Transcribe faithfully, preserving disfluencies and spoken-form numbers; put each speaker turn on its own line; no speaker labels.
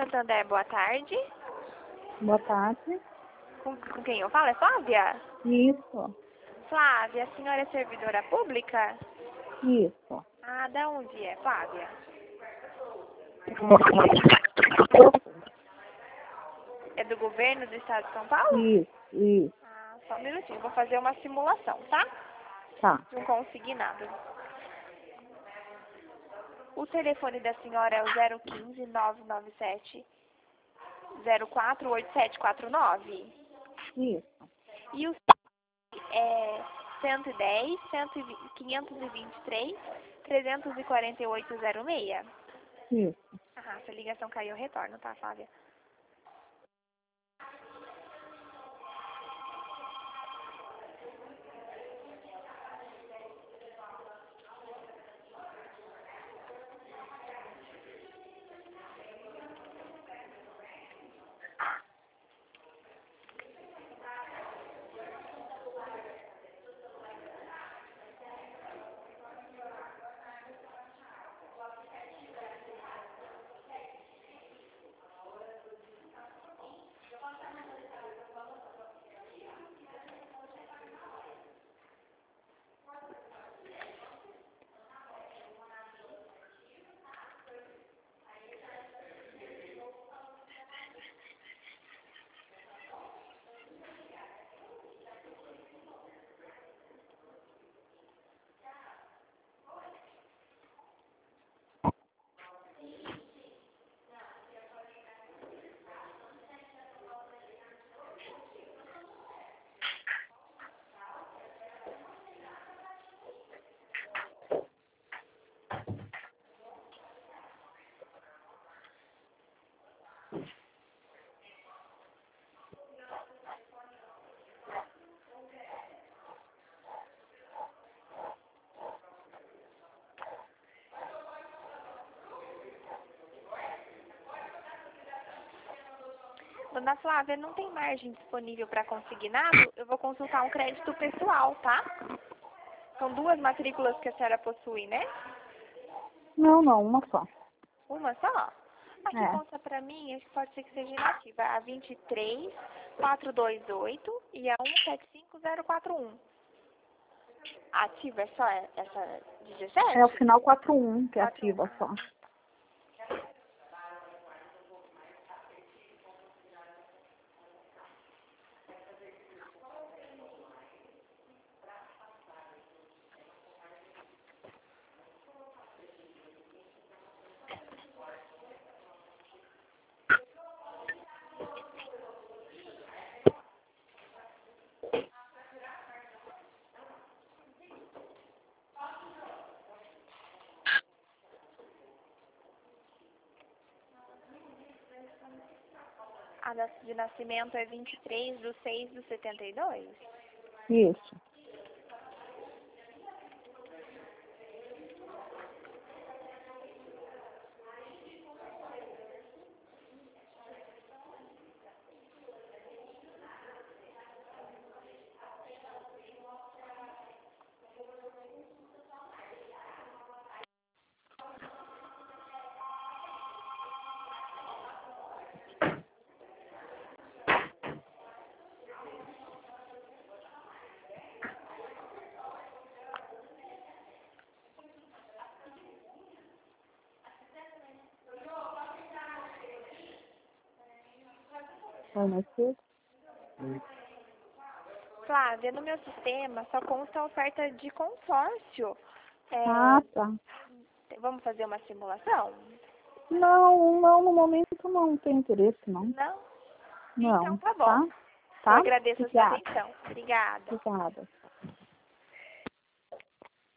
Santander, boa tarde.
Boa tarde.
Com, com quem eu falo? É Flávia?
Isso,
Flávia, a senhora é servidora pública?
isso.
Ah, da onde é, Flávia? É do governo do estado de São Paulo?
Isso, isso.
Ah, só um minutinho, vou fazer uma simulação, tá?
Tá.
De um consignado. O telefone da senhora é o zero um cinco, nove nove sete, zero quatro oito sete quatro nove.
Isso.
E o é cento e dez, quinhentos e vinte e três, trezentos e quarenta e oito, zero seis.
Isso.
Ah, se a ligação caiu, eu retorno, tá, Flávia? Dona Flávia, não tem margem disponível para consignado? Eu vou consultar um crédito pessoal, tá? São duas matrículas que a senhora possui, né?
Não, não, uma só.
Uma só? Aqui
É.
conta pra mim, acho que pode ser que seja inativa. A vinte e três, quatrocentos e vinte e oito e a um sete cinco zero quatro um. Ativa é só essa dezessete?
É o final quatro um que
Quatro um.
ativa só.
A data de nascimento é vinte e três de seis de setenta e dois?
Isso. Vai nascer?
Flávia, no meu sistema só consta a oferta de consórcio. É,
Ah, tá.
vamos fazer uma simulação?
Não, não, no momento não tem interesse, não.
Não? Então
Não,
tá bom.
tá?
Eu
Tá?
agradeço a sua
Obrigada.
atenção. Obrigada.
Obrigada.